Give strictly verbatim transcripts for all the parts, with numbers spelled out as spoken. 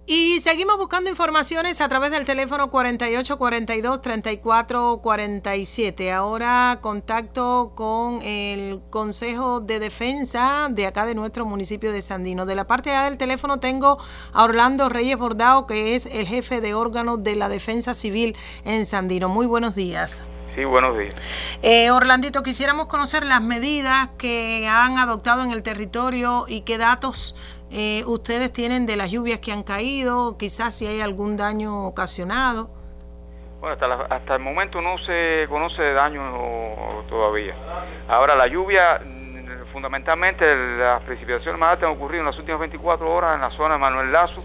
Y seguimos buscando informaciones a través del teléfono cuarenta y ocho cuarenta y dos treinta y cuatro cuarenta y siete. Ahora contacto con el Consejo de Defensa de acá de nuestro municipio de Sandino. De la parte A del teléfono tengo a Orlando Reyes Bordao, que es el jefe de órgano de la Defensa Civil en Sandino. Muy buenos días. Sí, buenos días. Eh, Orlandito, quisiéramos conocer las medidas que han adoptado en el territorio y qué datos Eh, ustedes tienen de las lluvias que han caído, quizás si hay algún daño ocasionado. Bueno, hasta, la, hasta el momento no se conoce de daño todavía. Ahora, la lluvia, fundamentalmente las precipitaciones más altas han ocurrido en las últimas veinticuatro horas en la zona de Manuel Lazo,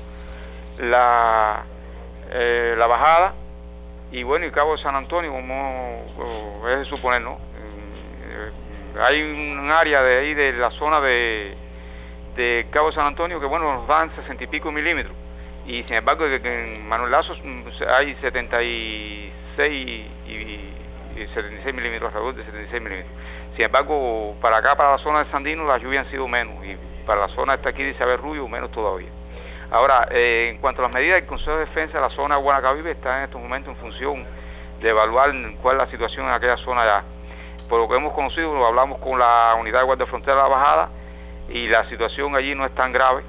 la, eh, la Bajada y bueno, y Cabo de San Antonio, como, como es de suponer, ¿no? Eh, hay un área de ahí de la zona de de Cabo de San Antonio que bueno nos dan sesenta y pico milímetros y sin embargo que, que en Manuel Lazo hay setenta y seis y, y setenta y seis milímetros, alrededor de setenta y seis milímetros. Sin embargo, para acá, para la zona de Sandino, las lluvias han sido menos y para la zona esta aquí de Isabel Rubio menos todavía. Ahora, eh, en cuanto a las medidas del Consejo de Defensa, la zona de Guanacavive está en estos momentos en función de evaluar cuál es la situación en aquella zona allá. Por lo que hemos conocido, lo hablamos con la unidad de guardia frontera de la Bajada y la situación allí no es tan grave.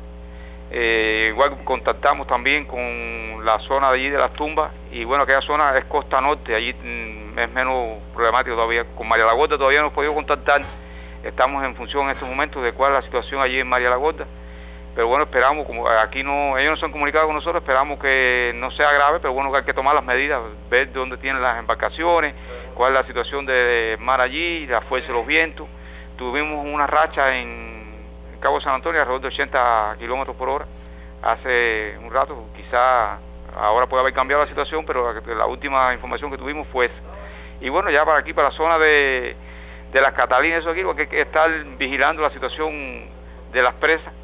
Eh, igual contactamos también con la zona de allí de las tumbas y bueno, aquella zona es costa norte, allí mm, es menos problemático todavía. Con María la Gorda todavía no hemos podido contactar, estamos en función en estos momentos de cuál es la situación allí en María la Gorda, pero bueno, esperamos, como aquí no, ellos no se han comunicado con nosotros, esperamos que no sea grave, pero bueno, que hay que tomar las medidas, ver dónde tienen las embarcaciones, cuál es la situación del mar allí, la fuerza de los vientos. Tuvimos una racha en Cabo de San Antonio alrededor de ochenta kilómetros por hora hace un rato, quizá ahora puede haber cambiado la situación, pero la, la última información que tuvimos fue esa. Y bueno, ya para aquí, para la zona de, de las Catalinas, eso aquí, porque hay que estar vigilando la situación de las presas.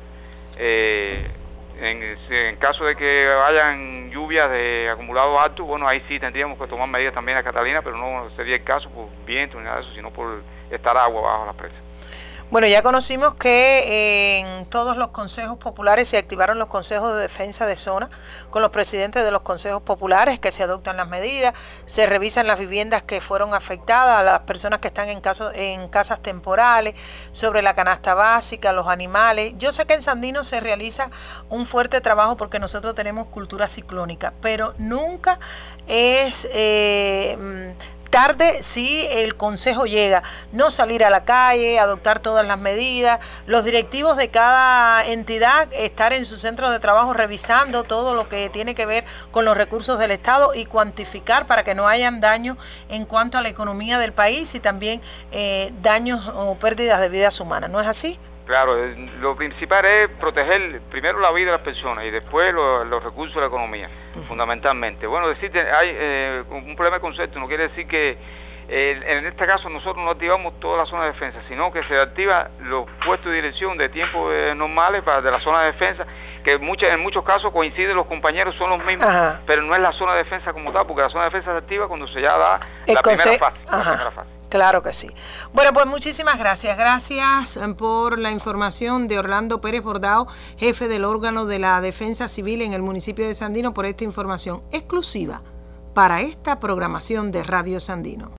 Eh, en, en caso de que hayan lluvias de acumulados altos, bueno, ahí sí tendríamos que tomar medidas también a Catalina, pero no sería el caso por viento ni nada de eso, sino por estar agua bajo las presas. Bueno, ya conocimos que en todos los consejos populares se activaron los consejos de defensa de zona con los presidentes de los consejos populares, que se adoptan las medidas, se revisan las viviendas que fueron afectadas, las personas que están en, caso, en casas temporales, sobre la canasta básica, los animales. Yo sé que en Sandino se realiza un fuerte trabajo porque nosotros tenemos cultura ciclónica, pero nunca es Eh, tarde si el consejo llega, no salir a la calle, adoptar todas las medidas, los directivos de cada entidad estar en sus centros de trabajo revisando todo lo que tiene que ver con los recursos del Estado y cuantificar para que no hayan daños en cuanto a la economía del país y también eh, daños o pérdidas de vidas humanas, ¿no es así? Claro, lo principal es proteger primero la vida de las personas y después lo, los recursos de la economía, uh-huh. fundamentalmente. Bueno, decirte, hay eh, un problema de concepto, no quiere decir que eh, en este caso nosotros no activamos toda la zona de defensa, sino que se activa los puestos de dirección de tiempos eh, normales para de la zona de defensa, que muchas, en muchos casos coinciden los compañeros, son los mismos, uh-huh. pero no es la zona de defensa como tal, porque la zona de defensa se activa cuando se ya da el la, conce- primera fase, uh-huh. la primera fase. Claro que sí. Bueno, pues muchísimas gracias. Gracias por la información de Orlando Pérez Bordao, jefe del órgano de la Defensa Civil en el municipio de Sandino, por esta información exclusiva para esta programación de Radio Sandino.